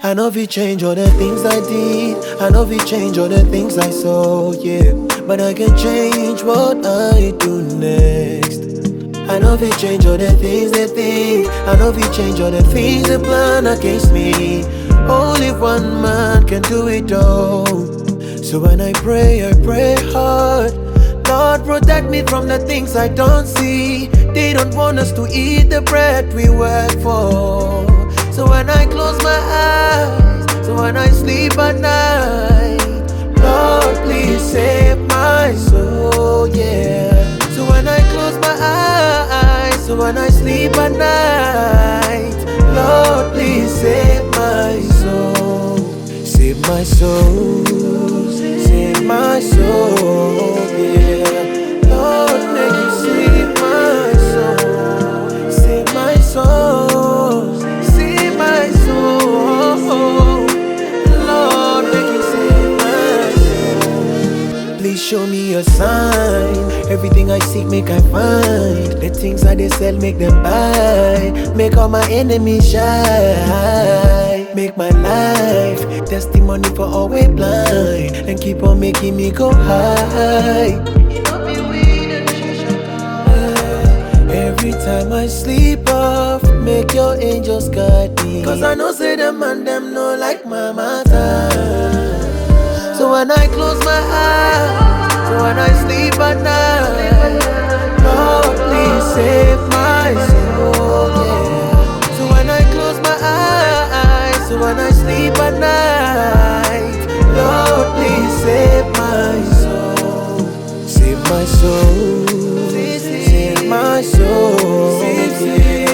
I know if you change all the things I did, I know if you change all the things I saw, yeah. But I can change what I do next. I know if you change all the things they think, I know if you change all the things they plan against me. Only one man can do it all. So when I pray hard. Lord, protect me from the things I don't see. They don't want us to eat the bread we work for. So when I close my eyes, so when I sleep at night, Lord, please save my soul, yeah. So when I close my eyes, so when I sleep at night, Lord, please save my soul. Save my soul, save my soul, yeah. Lord, make you save my soul, save my soul, save my soul. Lord, make you save my soul. Please show me a sign. Everything I seek, make I find. The things I they sell, make them buy. Make all my enemies shine. Make my life testimony for always blind, and keep on making me go high. Every time I sleep off, make your angels guide me. Cause I know say them and them know like my matter. So when I close my eyes, so when I sleep at night, Lord, please save my soul, yeah. So when I close my eyes, so when I sleep at night, Lord, please save my soul. Save my soul, save my soul, yeah.